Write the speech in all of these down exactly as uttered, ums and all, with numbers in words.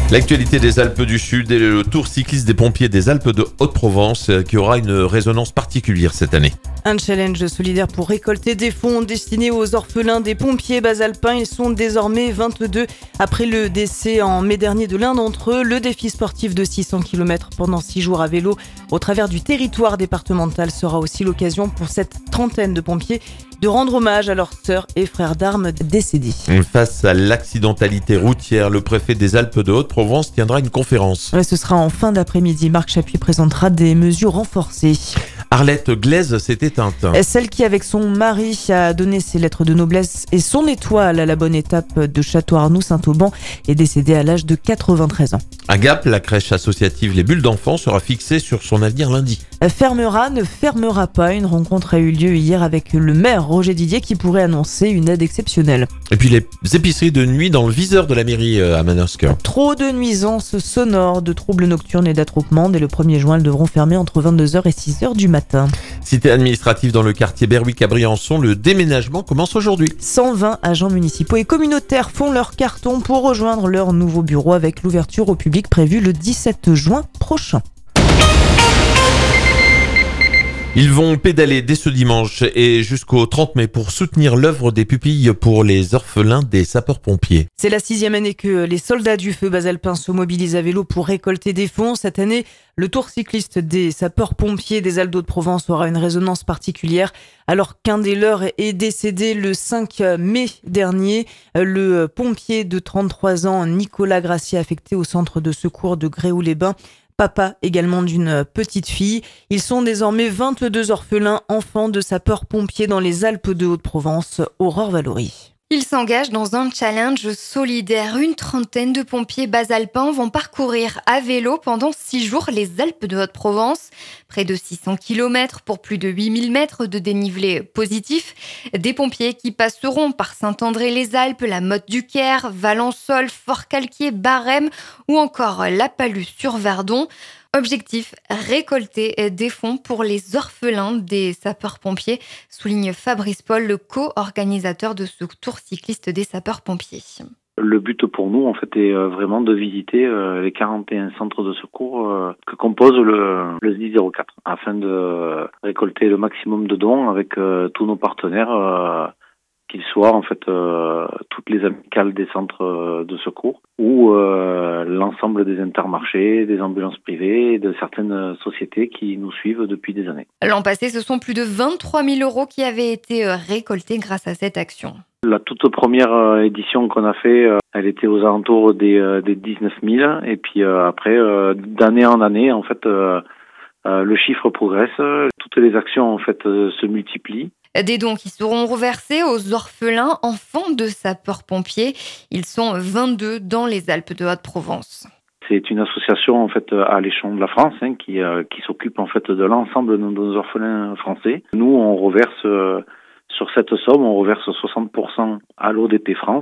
L'actualité des Alpes du Sud et le tour cycliste des pompiers des Alpes de Haute-Provence qui aura une résonance particulière cette année. Un challenge solidaire pour récolter des fonds destinés aux orphelins des pompiers basalpins. Ils sont désormais vingt-deux. Après le décès en mai dernier de l'un d'entre eux, le défi sportif de six cents kilomètres pendant six jours à vélo au travers du territoire départemental sera aussi l'occasion pour cette trentaine de pompiers de rendre hommage à leurs sœurs et frères d'armes décédés. Face à l'accidentalité routière, le préfet des Alpes de Haute-Provence tiendra une conférence. Ce sera en fin d'après-midi. Marc Chapuis présentera des mesures renforcées. Arlette Glaise s'est éteinte. Celle qui, avec son mari, a donné ses lettres de noblesse et son étoile à la bonne étape de Château-Arnoux-Saint-Auban est décédée à l'âge de quatre-vingt-treize ans. À Gap, la crèche associative Les Bulles d'Enfants sera fixée sur son avenir lundi. Fermera, ne fermera pas. Une rencontre a eu lieu hier avec le maire Roger Didier qui pourrait annoncer une aide exceptionnelle. Et puis les épiceries de nuit dans le viseur de la mairie à Manosque. Trop de nuisances sonores, de troubles nocturnes et d'attroupements. Dès le premier juin, elles devront fermer entre vingt-deux heures et six heures du matin. Cité administrative dans le quartier Berwick à Briançon, le déménagement commence aujourd'hui. cent vingt agents municipaux et communautaires font leur carton pour rejoindre leur nouveau bureau avec l'ouverture au public prévue le dix-sept juin prochain. Ils vont pédaler dès ce dimanche et jusqu'au trente mai pour soutenir l'œuvre des pupilles pour les orphelins des sapeurs-pompiers. C'est la sixième année que les soldats du feu basalpin se mobilisent à vélo pour récolter des fonds. Cette année, le tour cycliste des sapeurs-pompiers des Alpes d'Haute-Provence aura une résonance particulière. Alors qu'un des leurs est décédé le cinq mai dernier, le pompier de trente-trois ans, Nicolas Gracier, affecté au centre de secours de Gréoux-les-Bains, papa également d'une petite fille. Ils sont désormais vingt-deux orphelins enfants de sapeurs-pompiers dans les Alpes de Haute-Provence. Aurore Valory. Ils s'engagent dans un challenge solidaire. Une trentaine de pompiers basalpins vont parcourir à vélo pendant six jours les Alpes de Haute-Provence. Près de six cents kilomètres pour plus de huit mille mètres de dénivelé positif. Des pompiers qui passeront par Saint-André-les-Alpes, la Motte-du-Caire, Valençol, Fort-Calquier, Barème ou encore La Palud-sur-Verdon. Objectif, récolter des fonds pour les orphelins des sapeurs-pompiers, souligne Fabrice Paul, le co-organisateur de ce tour cycliste des sapeurs-pompiers. Le but pour nous, en fait, est vraiment de visiter les quarante et un centres de secours que compose le, le S D I zéro quatre, afin de récolter le maximum de dons avec tous nos partenaires, qu'ils soient en fait euh, toutes les amicales des centres euh, de secours ou euh, l'ensemble des intermarchés, des ambulances privées et de certaines sociétés qui nous suivent depuis des années. L'an passé, ce sont plus de vingt-trois mille euros qui avaient été récoltés grâce à cette action. La toute première édition qu'on a fait, elle était aux alentours des, des dix-neuf mille et puis euh, après, euh, d'année en année, en fait, euh, euh, le chiffre progresse. Toutes les actions en fait euh, se multiplient. Des dons qui seront reversés aux orphelins enfants de sapeurs-pompiers. Ils sont vingt-deux dans les Alpes de Haute-Provence. C'est une association en fait à l'échelon de la France hein, qui euh, qui s'occupe en fait de l'ensemble de nos orphelins français. Nous, on reverse euh, sur cette somme, on reverse soixante pour cent à l'O D P France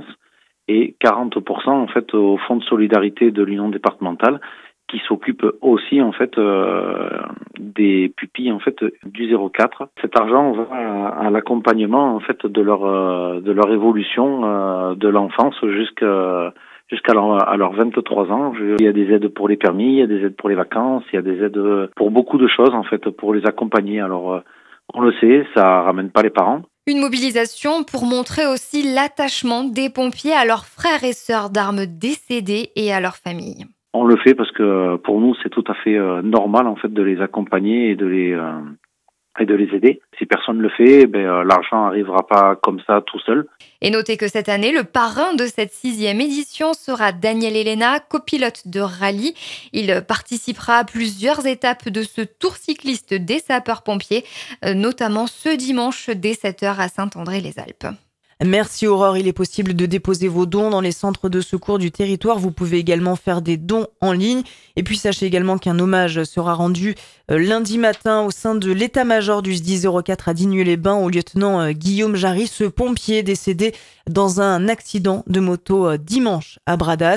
et quarante pour cent en fait au Fonds de solidarité de l'Union départementale, qui s'occupe aussi en fait euh, des pupilles en fait du zéro quatre. Cet argent va à, à l'accompagnement en fait de leur euh, de leur évolution euh, de l'enfance jusqu'à jusqu'à leur, à leurs vingt-trois ans. Il y a des aides pour les permis, il y a des aides pour les vacances, il y a des aides pour beaucoup de choses en fait pour les accompagner. Alors euh, on le sait, ça ramène pas les parents. Une mobilisation pour montrer aussi l'attachement des pompiers à leurs frères et sœurs d'armes décédés et à leurs familles. On le fait parce que pour nous c'est tout à fait euh, normal en fait de les accompagner et de les euh, et de les aider. Si personne ne le fait, ben euh, l'argent n'arrivera pas comme ça tout seul. Et notez que cette année, le parrain de cette sixième édition sera Daniel Elena, copilote de rallye. Il participera à plusieurs étapes de ce tour cycliste des sapeurs-pompiers, euh, notamment ce dimanche dès sept heures à Saint-André-les-Alpes. Merci Aurore, il est possible de déposer vos dons dans les centres de secours du territoire. Vous pouvez également faire des dons en ligne. Et puis sachez également qu'un hommage sera rendu lundi matin au sein de l'état-major du S D I zéro quatre à Digne-les-Bains au lieutenant Guillaume Jarry, ce pompier décédé dans un accident de moto dimanche à Bradas.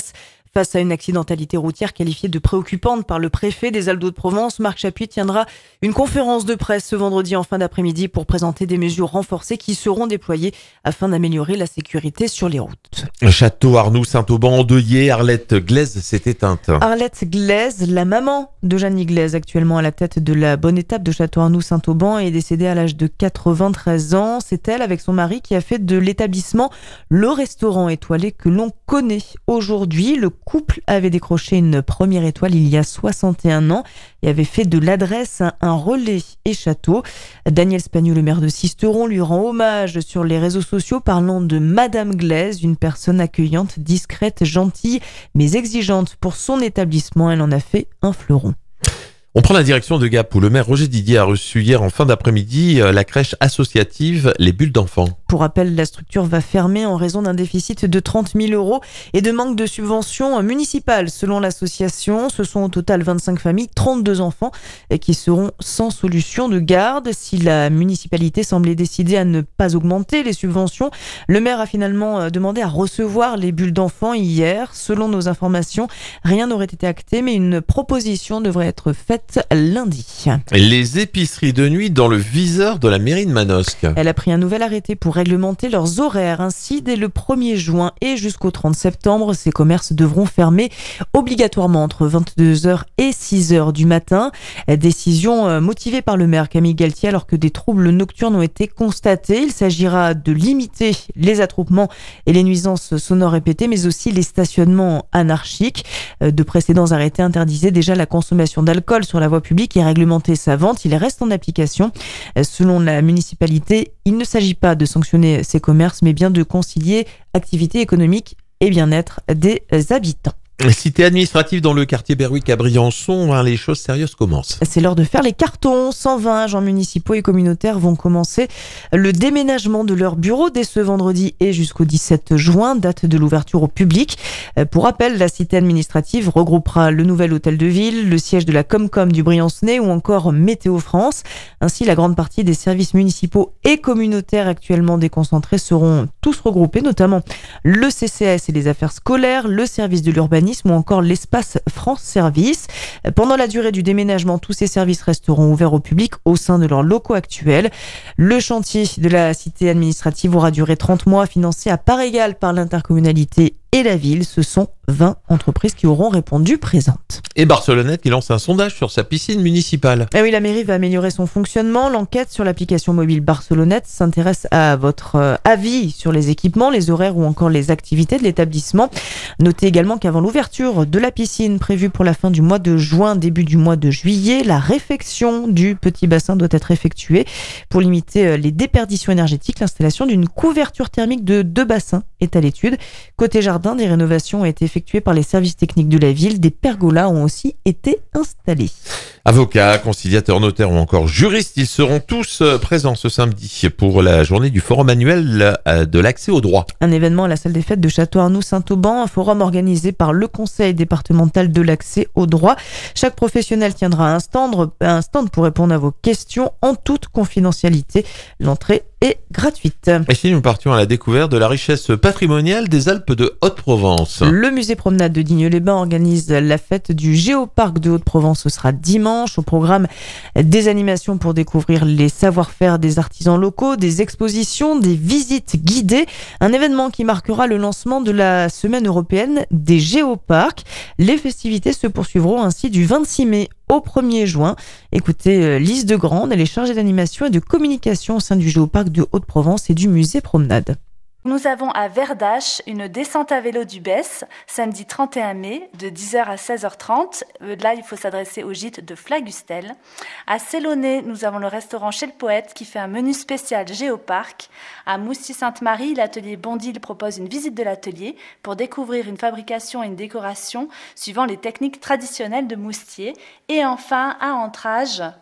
Face à une accidentalité routière qualifiée de préoccupante par le préfet des Alpes de Provence, Marc Chapuis tiendra une conférence de presse ce vendredi en fin d'après-midi pour présenter des mesures renforcées qui seront déployées afin d'améliorer la sécurité sur les routes. Château Arnoux Saint-Auban endeuillé, Arlette Glaise s'est éteinte. Arlette Glaise, la maman de Jeannie Glaise, actuellement à la tête de la bonne étape de Château Arnoux Saint-Auban, est décédée à l'âge de quatre-vingt-treize ans. C'est elle, avec son mari, qui a fait de l'établissement le restaurant étoilé que l'on connaît aujourd'hui. Le couple avait décroché une première étoile il y a soixante et un ans et avait fait de l'adresse un, un relais et château. Daniel Spagnou, le maire de Sisteron, lui rend hommage sur les réseaux sociaux parlant de Madame Glaise, une personne accueillante, discrète, gentille, mais exigeante pour son établissement. Elle en a fait un fleuron. On prend la direction de Gap où le maire Roger Didier a reçu hier en fin d'après-midi la crèche associative Les Bulles d'Enfants. Pour rappel, la structure va fermer en raison d'un déficit de trente mille euros et de manque de subventions municipales. Selon l'association, ce sont au total vingt-cinq familles, trente-deux enfants qui seront sans solution de garde. Si la municipalité semblait décider à ne pas augmenter les subventions, le maire a finalement demandé à recevoir les Bulles d'Enfants hier. Selon nos informations, rien n'aurait été acté, mais une proposition devrait être faite lundi. Les épiceries de nuit dans le viseur de la mairie de Manosque. Elle a pris un nouvel arrêté pour réglementer leurs horaires. Ainsi, dès le premier juin et jusqu'au trente septembre, ces commerces devront fermer obligatoirement entre vingt-deux heures et six heures du matin. Décision motivée par le maire Camille Galtier alors que des troubles nocturnes ont été constatés. Il s'agira de limiter les attroupements et les nuisances sonores répétées, mais aussi les stationnements anarchiques. De précédents arrêtés interdisaient déjà la consommation d'alcool sur la voie publique et réglementer sa vente. Il reste en application. Selon la municipalité, il ne s'agit pas de sanctionner ces commerces, mais bien de concilier activité économique et bien-être des habitants. Cité administrative dans le quartier Berwick à Briançon, hein, les choses sérieuses commencent. C'est l'heure de faire les cartons. cent vingt agents municipaux et communautaires vont commencer le déménagement de leurs bureaux dès ce vendredi et jusqu'au dix-sept juin, date de l'ouverture au public. Pour rappel, la cité administrative regroupera le nouvel hôtel de ville, le siège de la Comcom du Briançonnais ou encore Météo France. Ainsi, la grande partie des services municipaux et communautaires actuellement déconcentrés seront tous regroupés, notamment le C C A S et les affaires scolaires, le service de l'urbanisme ou encore l'espace France Service. Pendant la durée du déménagement, tous ces services resteront ouverts au public au sein de leurs locaux actuels. Le chantier de la cité administrative aura duré trente mois, financé à part égale par l'intercommunalité et la ville. Ce sont vingt entreprises qui auront répondu présentes. Et Barcelonnette qui lance un sondage sur sa piscine municipale. Eh oui, la mairie va améliorer son fonctionnement. L'enquête sur l'application mobile Barcelonnette s'intéresse à votre avis sur les équipements, les horaires ou encore les activités de l'établissement. Notez également qu'avant l'ouverture de la piscine prévue pour la fin du mois de juin, début du mois de juillet, la réfection du petit bassin doit être effectuée. Pour limiter les déperditions énergétiques, l'installation d'une couverture thermique de deux bassins est à l'étude. Côté jardin, des rénovations ont été effectuées par les services techniques de la ville. Des pergolas ont aussi été installés. Avocats, conciliateurs, notaires ou encore juristes, ils seront tous présents ce samedi pour la journée du forum annuel de l'accès au droit. Un événement à la salle des fêtes de Château Arnoux Saint-Auban, un forum organisé par le conseil départemental de l'accès au droit. Chaque professionnel tiendra un stand, un stand pour répondre à vos questions en toute confidentialité. L'entrée est gratuite. Et si nous partions à la découverte de la richesse patrimoniale des Alpes de Haute-Provence. Le musée Promenade de Digne-les-Bains organise la fête du Géoparc de Haute-Provence. Ce sera dimanche. Au programme, des animations pour découvrir les savoir-faire des artisans locaux, des expositions, des visites guidées. Un événement qui marquera le lancement de la semaine européenne des Géoparcs. Les festivités se poursuivront ainsi du vingt-six mai au premier juin. Écoutez Lise de Grande, elle est chargée d'animation et de communication au sein du Géoparc de Haute-Provence et du musée Promenade. Nous avons à Verdache une descente à vélo du Besse, samedi trente et un mai, de dix heures à seize heures trente. Là, il faut s'adresser au gîte de Flagustel. À Célonais, nous avons le restaurant Chez le Poète qui fait un menu spécial Géoparc. À Mousty-Sainte-Marie, l'atelier Bondil propose une visite de l'atelier pour découvrir une fabrication et une décoration suivant les techniques traditionnelles de Moustier. Et enfin, à Entrage,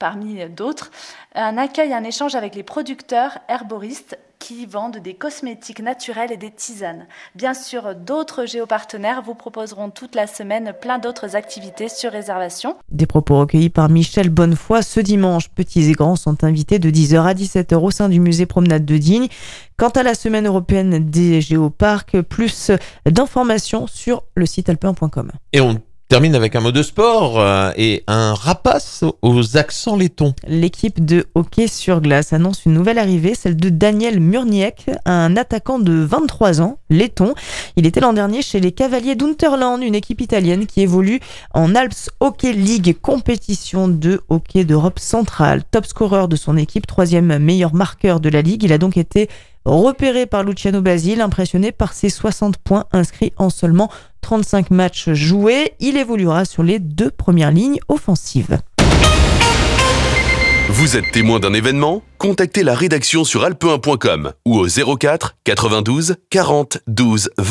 parmi d'autres, un accueil et un échange avec les producteurs herboristes qui vendent des cosmétiques naturels et des tisanes. Bien sûr, d'autres géopartenaires vous proposeront toute la semaine plein d'autres activités sur réservation. Des propos recueillis par Michel Bonnefoy ce dimanche. Petits et grands sont invités de dix heures à dix-sept heures au sein du musée Promenade de Digne. Quant à la semaine européenne des géoparcs, plus d'informations sur le site alpin point com. Et on termine avec un mot de sport euh, et un rapace aux accents laitons. L'équipe de hockey sur glace annonce une nouvelle arrivée, celle de Daniel Murniek, un attaquant de vingt-trois ans, laiton. Il était l'an dernier chez les Cavaliers d'Unterland, une équipe italienne qui évolue en Alps Hockey League, compétition de hockey d'Europe centrale. Top scoreur de son équipe, troisième meilleur marqueur de la ligue. Il a donc été repéré par Luciano Basile, impressionné par ses soixante points inscrits en seulement trente-cinq matchs joués. Il évoluera sur les deux premières lignes offensives. Vous êtes témoin d'un événement ? Contactez la rédaction sur alpe un point com ou au zéro quatre quatre-vingt-douze quarante douze vingt.